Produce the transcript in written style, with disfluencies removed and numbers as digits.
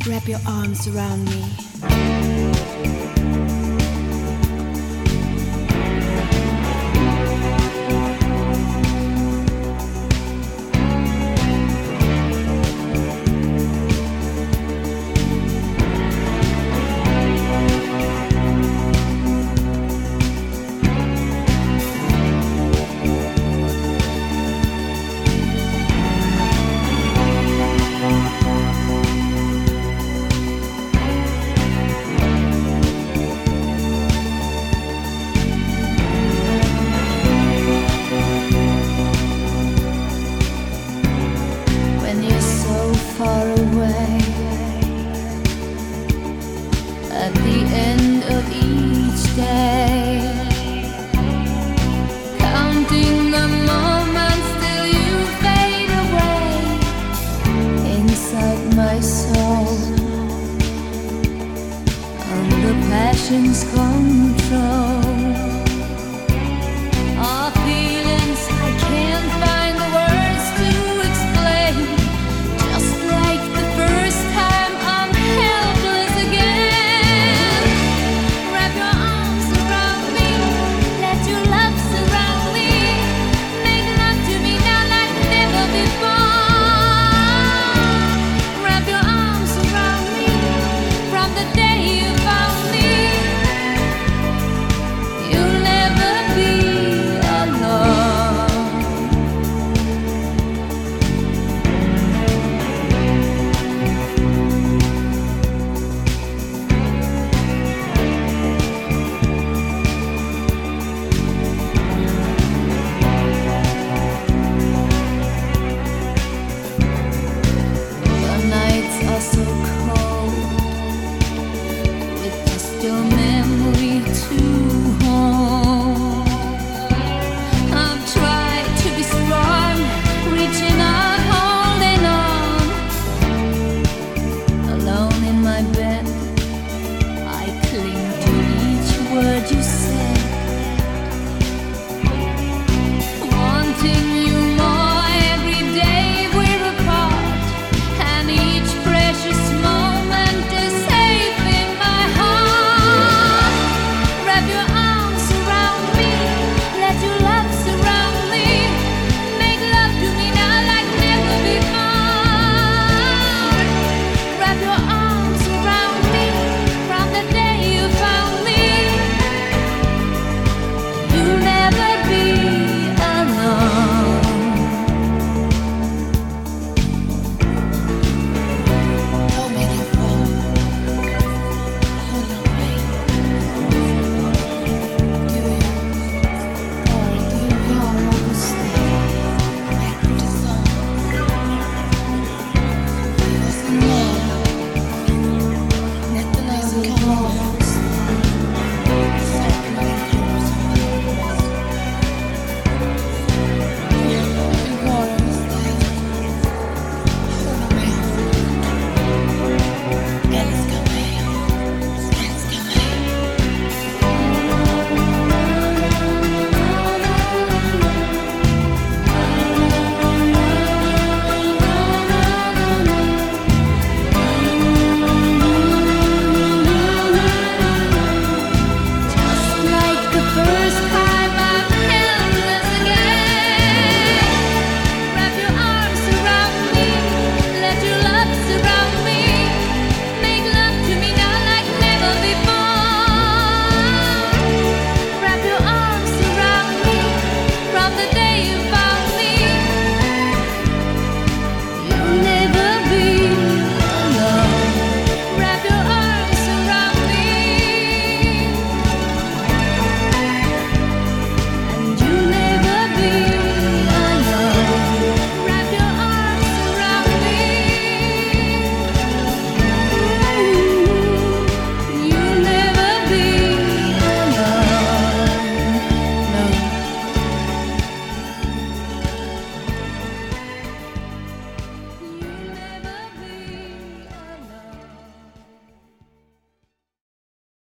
Wrap your arms around me. Far away, at the end of each day, counting the moments till you fade away inside my soul, under passion's control. Our feelings I can't find the words to explain. Just like the first time, I'm helpless again. Wrap your arms around me, let your love surround me. Make love to me now like never before. Wrap your arms around me, from the day you found me. You'll never be alone. The nights are so cold, with just your memory to hold. I've tried to be strong, reaching out, holding on. Alone in my bed, I cling to each word you